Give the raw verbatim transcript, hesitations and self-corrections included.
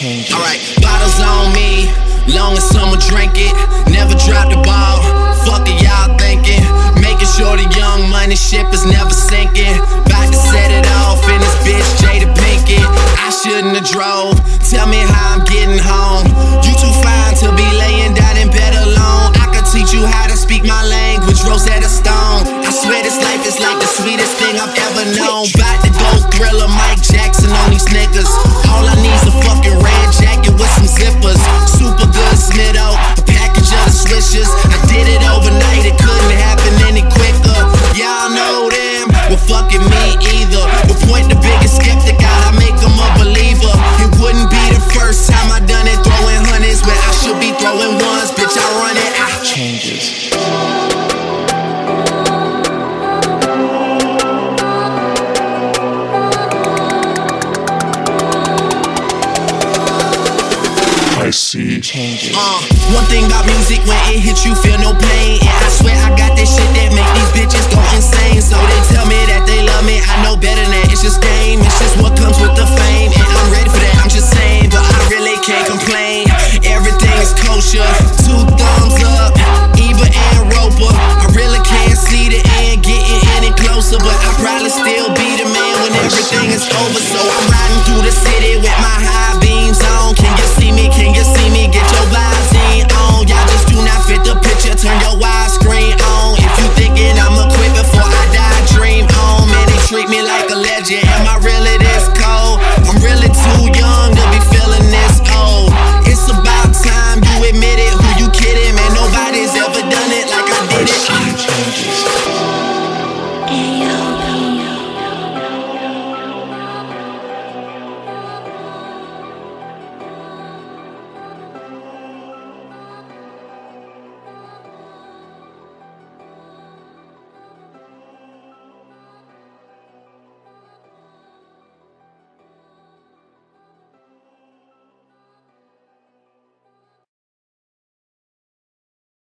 changes. Alright, bottles on me, long as someone drink it. Never drop the ball, fuck it y'all thinking. Making sure the young money ship is never sinking. About to set it off in this bitch Jada Pinkett. I shouldn't have drove, tell me how I'm getting home. You too fine to be laying down in bed alone. I could teach you how to speak my language, Rosetta Stone. I swear this life is like the sweetest thing I've ever known. About to go Thriller, Mike Jackson on these niggas. All I need's a fucking red jacket with some zippers. Super good Smitto, a package of the swishers. I did it overnight, it couldn't happen any quicker. Y'all know them, well fucking me either. We'll point the biggest skeptic out, I make him a believer. It wouldn't be the first time I done it, throwing hundreds where I should be throwing ones. Bitch, I run it, I changes. I see changes. Uh, one thing about music, when it hits you, feel no pain.